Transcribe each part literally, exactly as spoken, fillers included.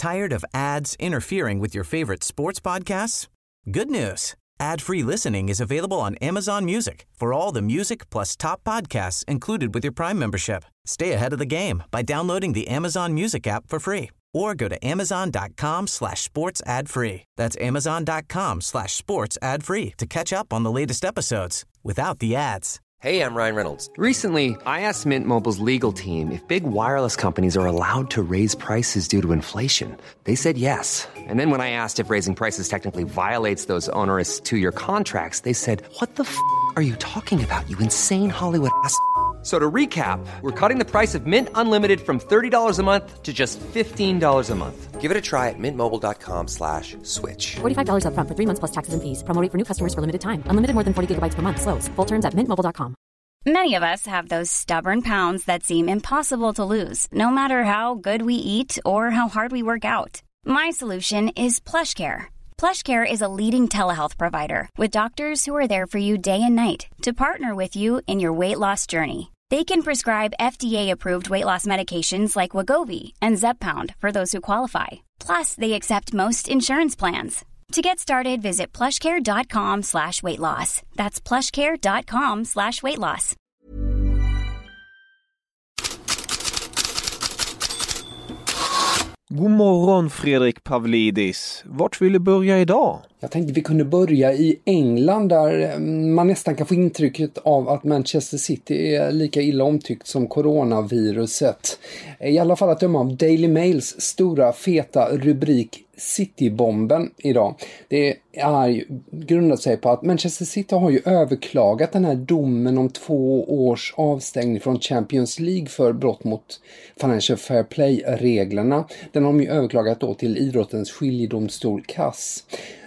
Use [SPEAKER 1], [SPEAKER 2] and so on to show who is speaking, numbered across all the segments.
[SPEAKER 1] Tired of ads interfering with your favorite sports podcasts? Good news. Ad-free listening is available on Amazon Music for all the music plus top podcasts included with your Prime membership. Stay ahead of the game by downloading the Amazon Music app for free or go to amazon.com slash sports ad free. That's amazon.com slash sports ad free to catch up on the latest episodes without the ads.
[SPEAKER 2] Hey, I'm Ryan Reynolds. Recently, I asked Mint Mobile's legal team if big wireless companies are allowed to raise prices due to inflation. They said yes. And then when I asked if raising prices technically violates those onerous two-year contracts, they said, what the f*** are you talking about, you insane Hollywood ass f- So to recap, we're cutting the price of Mint Unlimited from thirty dollars a month to just fifteen dollars a month. Give it a try at mintmobile.com slash switch.
[SPEAKER 3] forty-five dollars up front for three months plus taxes and fees. Promo rate for new customers for limited time. Unlimited more than forty gigabytes per month. Slows full terms at mint mobile dot com.
[SPEAKER 4] Many of us have those stubborn pounds that seem impossible to lose, no matter how good we eat or how hard we work out. My solution is PlushCare. PlushCare is a leading telehealth provider with doctors who are there for you day and night to partner with you in your weight loss journey. They can prescribe F D A-approved weight loss medications like Wegovy and Zepbound for those who qualify. Plus, they accept most insurance plans. To get started, visit plushcare.com slash weight loss. That's plushcare.com slash weight loss.
[SPEAKER 5] God morgon Fredrik Pavlidis. Vart vill du börja idag?
[SPEAKER 6] Jag tänkte vi kunde börja i England där man nästan kan få intrycket av att Manchester City är lika illa omtyckt som coronaviruset. I alla fall att döma av Daily Mails stora feta rubrik Citybomben idag. Det är ju grundat sig på att Manchester City har ju överklagat den här domen om två års avstängning från Champions League för brott mot Financial Fair Play-reglerna. Den har de ju överklagat då till idrottens skiljedomstol C A S.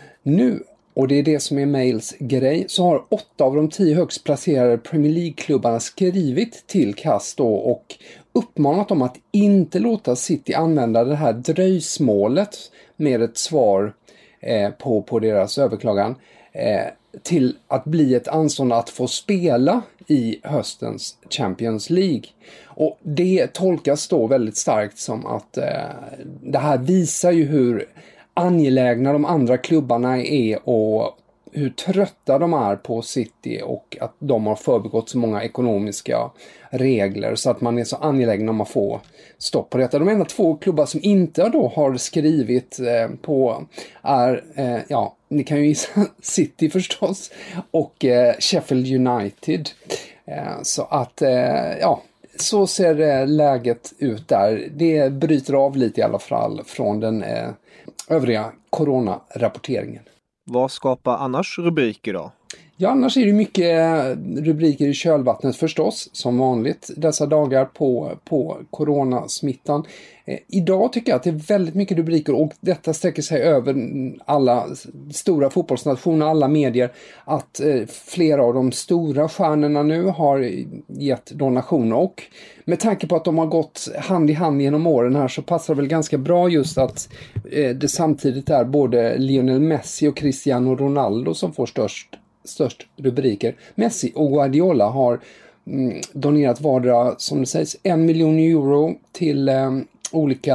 [SPEAKER 6] Nu, och det är det som är Mails grej, så har åtta av de tio högst placerade Premier League-klubbarna skrivit till C A S då och uppmanat dem att inte låta City använda det här dröjsmålet med ett svar eh, på, på deras överklagan eh, till att bli ett anstånd att få spela i höstens Champions League. Och det tolkas då väldigt starkt som att eh, det här visar ju hur angelägna de andra klubbarna är och hur trötta de är på City och att de har förbigått så många ekonomiska regler så att man är så angelägen om att få stopp på detta. De enda två klubbar som inte då har skrivit eh, på är, eh, ja, ni kan ju gissa City förstås och eh, Sheffield United. Eh, så att, eh, ja, så ser eh, läget ut där. Det bryter av lite i alla fall från den eh, övriga coronarapporteringen.
[SPEAKER 5] Vad skapar annars rubriker då?
[SPEAKER 6] Ja, annars är det mycket rubriker i kölvattnet förstås, som vanligt dessa dagar på, på coronasmittan. Eh, idag tycker jag att det är väldigt mycket rubriker och detta sträcker sig över alla stora fotbollsnationer, alla medier, att eh, flera av de stora stjärnorna nu har gett donationer och med tanke på att de har gått hand i hand genom åren här så passar det väl ganska bra just att eh, det samtidigt är både Lionel Messi och Cristiano Ronaldo som får störst störst rubriker. Messi och Guardiola har mm, donerat vardera, som det sägs, en miljon euro till eh, olika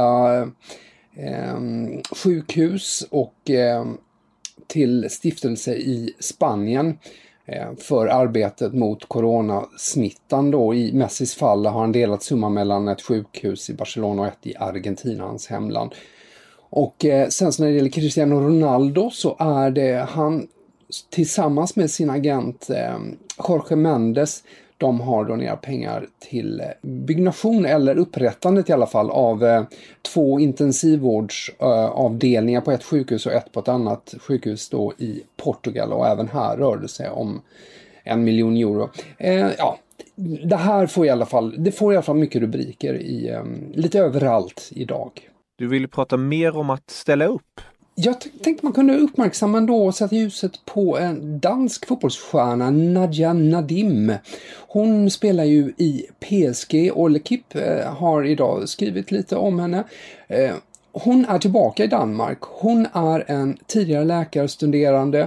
[SPEAKER 6] eh, sjukhus och eh, till stiftelse i Spanien eh, för arbetet mot coronasmittan då. I Messis fall har han delat summa mellan ett sjukhus i Barcelona och ett i Argentina, hans hemland. Och eh, sen så när det gäller Cristiano Ronaldo så är det han tillsammans med sin agent eh, Jorge Mendes, de har donerat pengar till eh, byggnation eller upprättandet i alla fall av eh, två intensivvårdsavdelningar eh, på ett sjukhus och ett på ett annat sjukhus då i Portugal, och även här rör det sig om en miljon euro. Eh, ja, det här får i alla fall, det får i alla fall mycket rubriker i eh, lite överallt idag.
[SPEAKER 5] Du vill prata mer om att ställa upp.
[SPEAKER 6] Jag t- tänkte man kunde uppmärksamma då och sätta ljuset på en dansk fotbollsstjärna, Nadia Nadim. Hon spelar ju i P S G och L'Equipe eh, har idag skrivit lite om henne. Eh, hon är tillbaka i Danmark. Hon är en tidigare läkarstuderande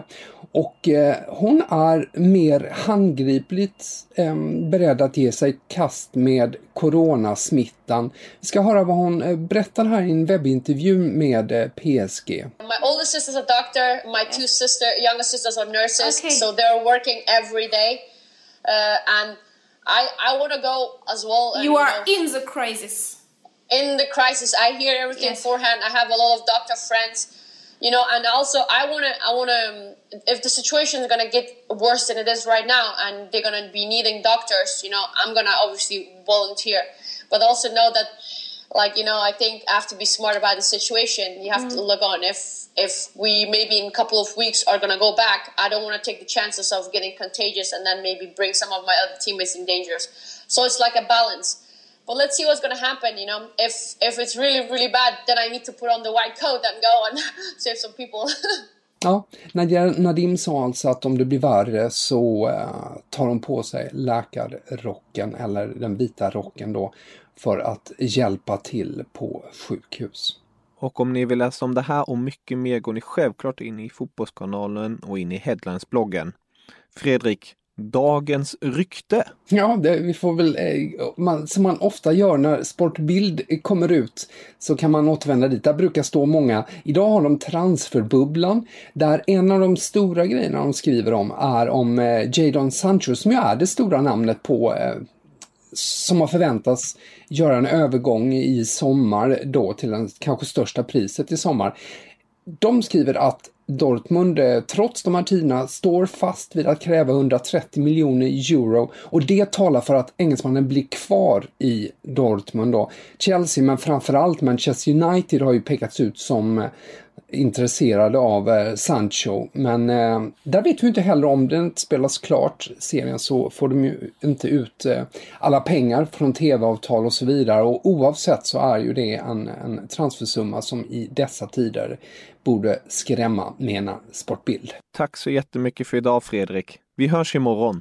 [SPEAKER 6] Och eh, hon är mer handgripligt eh, beredd att ge sig kast med coronasmittan. Vi ska höra vad hon eh, berättar här i en webbintervju med eh, P S G.
[SPEAKER 7] My oldest sister's a doctor, my two sister, younger sisters are nurses,
[SPEAKER 8] Okay.
[SPEAKER 7] so they're working every day. Uh, and I, I want to go as well. And,
[SPEAKER 8] You are
[SPEAKER 7] know,
[SPEAKER 8] in the crisis.
[SPEAKER 7] in the crisis. I hear everything
[SPEAKER 8] Yes.
[SPEAKER 7] beforehand. I have a lot of doctor friends, you know, and also I want to, I want to, um, if the situation is going to get worse than it is right now and they're going to be needing doctors, you know, I'm going to obviously volunteer, but also know that, like, you know, I think I have to be smart about the situation. You have mm. to look on if, if we maybe in a couple of weeks are going to go back, I don't want to take the chances of getting contagious and then maybe bring some of my other teammates in danger. So it's like a balance. But let's see what's going to happen, you know. If if it's really, really bad, then I need to put on the white coat and go and save some people.
[SPEAKER 6] Ja, Nadia Nadim sa alltså att om det blir värre så uh, tar hon på sig läkarrocken eller den vita rocken då för att hjälpa till på sjukhus.
[SPEAKER 5] Och om ni vill läsa om det här och mycket mer går ni självklart in i Fotbollskanalen och in i Headlines-bloggen. Fredrik, dagens rykte.
[SPEAKER 6] Ja, det, vi får väl, eh, man, som man ofta gör när Sportbild kommer ut så kan man återvända dit. Där brukar stå många. Idag har de transferbubblan där en av de stora grejerna de skriver om är om eh, Jadon Sancho som ju är det stora namnet på eh, som har förväntats göra en övergång i sommar då till den kanske största priset i sommar. De skriver att Dortmund trots de här tiderna står fast vid att kräva hundratrettio miljoner euro och det talar för att engelsmannen blir kvar i Dortmund då. Chelsea men framförallt Manchester United har ju pekats ut som intresserade av eh, Sancho, men eh, där vet vi inte heller om den spelas klart serien så får de ju inte ut eh, alla pengar från tv-avtal och så vidare och oavsett så är ju det en, en transfersumma som i dessa tider borde skrämma, menar Sportbild.
[SPEAKER 5] Tack så jättemycket för idag Fredrik. Vi hörs imorgon.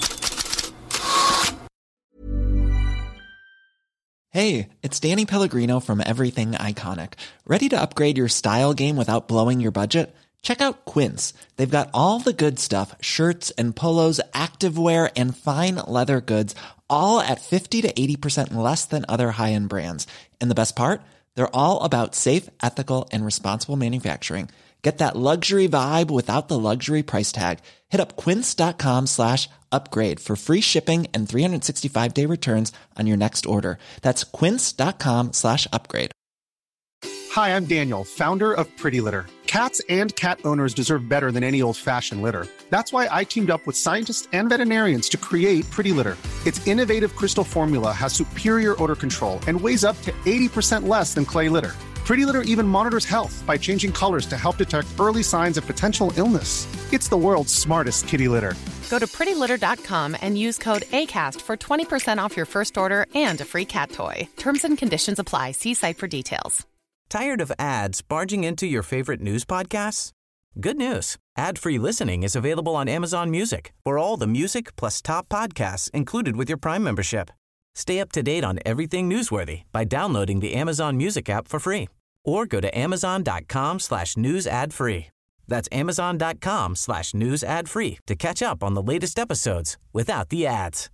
[SPEAKER 9] Hey, it's Danny Pellegrino from Everything Iconic. Ready to upgrade your style game without blowing your budget? Check out Quince. They've got all the good stuff, shirts and polos, activewear and fine leather goods, all at fifty to eighty percent less than other high-end brands. And the best part? They're all about safe, ethical, and responsible manufacturing. Get that luxury vibe without the luxury price tag. Hit up quince.com slash upgrade for free shipping and three sixty-five day returns on your next order. That's quince.com slash upgrade.
[SPEAKER 10] Hi, I'm Daniel, founder of Pretty Litter. Cats and cat owners deserve better than any old-fashioned litter. That's why I teamed up with scientists and veterinarians to create Pretty Litter. Its innovative crystal formula has superior odor control and weighs up to eighty percent less than clay litter. Pretty Litter even monitors health by changing colors to help detect early signs of potential illness. It's the world's smartest kitty litter.
[SPEAKER 11] Go to pretty litter dot com and use code ACAST for twenty percent off your first order and a free cat toy. Terms and conditions apply. See site for details.
[SPEAKER 1] Tired of ads barging into your favorite news podcasts? Good news. Ad-free listening is available on Amazon Music for all the music plus top podcasts included with your Prime membership. Stay up to date on everything newsworthy by downloading the Amazon Music app for free or go to amazon.com slash news ad free. That's amazon.com slash news ad free to catch up on the latest episodes without the ads.